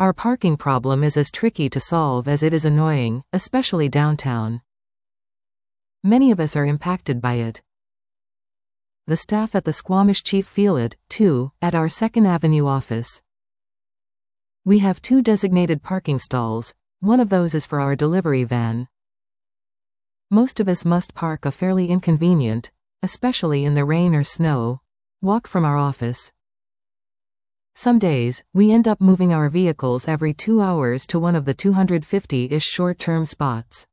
Our parking problem is as tricky to solve as it is annoying, especially downtown. Many of us are impacted by it. The staff at the Squamish Chief feel it, too, at our 2nd Avenue office. We have 2 designated parking stalls. One of those is for our delivery van. Most of us must park a fairly inconvenient, especially in the rain or snow, walk from our office. Some days, we end up moving our vehicles every 2 hours to one of the 250-ish short-term spots.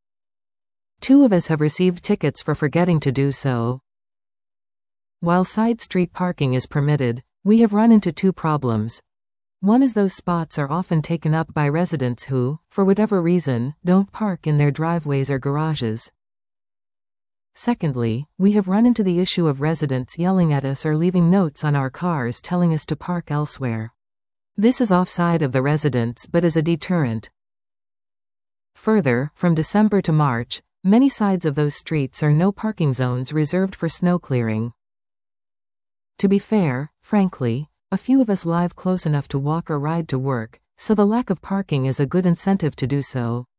2 of us have received tickets for forgetting to do so. While side street parking is permitted, we have run into 2 problems. One is those spots are often taken up by residents who, for whatever reason, don't park in their driveways or garages. Secondly, we have run into the issue of residents yelling at us or leaving notes on our cars telling us to park elsewhere. This is offside of the residents but is a deterrent. Further, from December to March, many sides of those streets are no parking zones reserved for snow clearing. To be fair, frankly, a few of us live close enough to walk or ride to work, so the lack of parking is a good incentive to do so.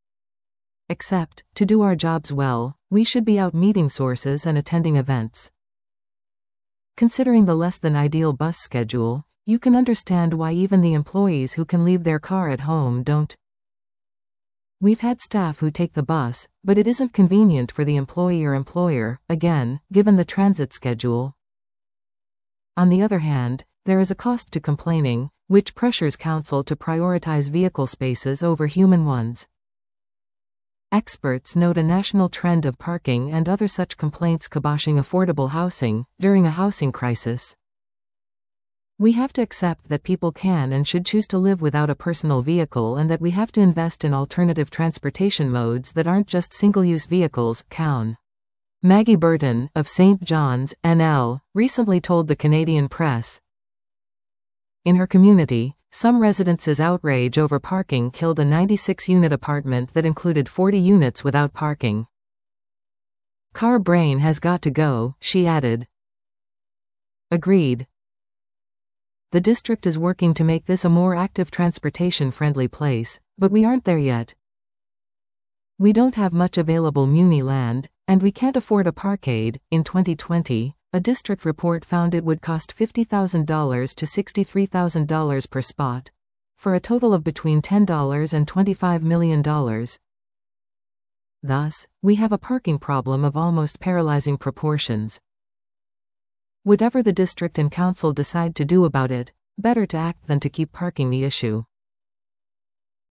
Except, to do our jobs well, we should be out meeting sources and attending events. Considering the less than ideal bus schedule, you can understand why even the employees who can leave their car at home don't. We've had staff who take the bus, but it isn't convenient for the employee or employer, again, given the transit schedule. On the other hand, there is a cost to complaining, which pressures council to prioritize vehicle spaces over human ones. Experts note a national trend of parking and other such complaints kiboshing affordable housing during a housing crisis. We have to accept that people can and should choose to live without a personal vehicle and that we have to invest in alternative transportation modes that aren't just single-use vehicles. Cowan. Maggie Burton, of St. John's, NL, recently told the Canadian Press. In her community, some residents' outrage over parking killed a 96-unit apartment that included 40 units without parking. Car brain has got to go, she added. Agreed. The district is working to make this a more active transportation-friendly place, but we aren't there yet. We don't have much available muni land, and we can't afford a parkade. In 2020, a district report found it would cost $50,000 to $63,000 per spot, for a total of between $10 and $25 million. Thus, we have a parking problem of almost paralyzing proportions. Whatever the district and council decide to do about it, better to act than to keep parking the issue.